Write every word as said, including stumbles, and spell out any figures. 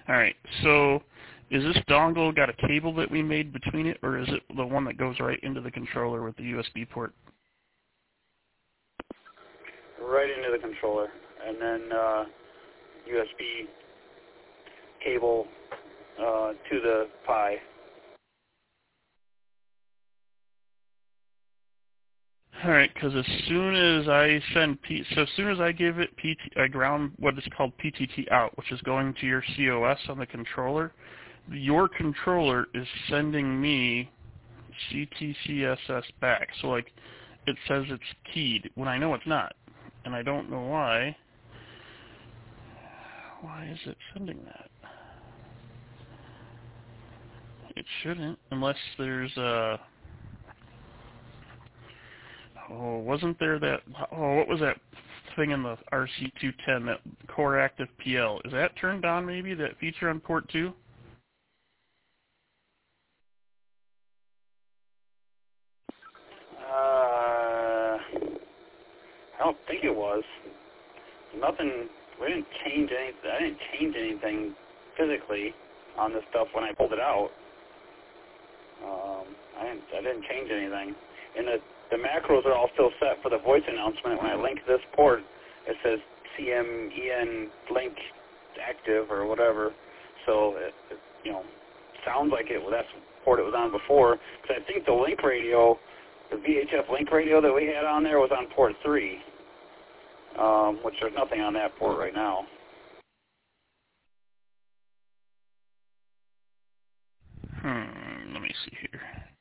Alright, so is this dongle got a cable that we made between it, or is it the one that goes right into the controller with the U S B port? Right into the controller, and then uh, U S B cable uh, to the Pi. Alright, because as soon as I send P, so as soon as I give it P T, I ground what is called P T T out, which is going to your C O S on the controller, your controller is sending me C T C S S back. So like, it says it's keyed when I know it's not, and I don't know why. Why is it sending that? It shouldn't, unless there's a. Oh, wasn't there that? Oh, what was that thing in the R C two ten, that Core Active P L? Is that turned on maybe, that feature on port two? Uh, I don't think it was. Nothing. We didn't change anything. I didn't change anything physically on this stuff when I pulled it out. Um, I didn't. I didn't change anything. And the the macros are all still set for the voice announcement. When I link this port, it says C M E N link active or whatever. So it, it you know sounds like it. Well, that's the port it was on before. Because I think the link radio, the V H F link radio that we had on there was on port three, um, which there's nothing on that port right now. Hmm. Let me see here.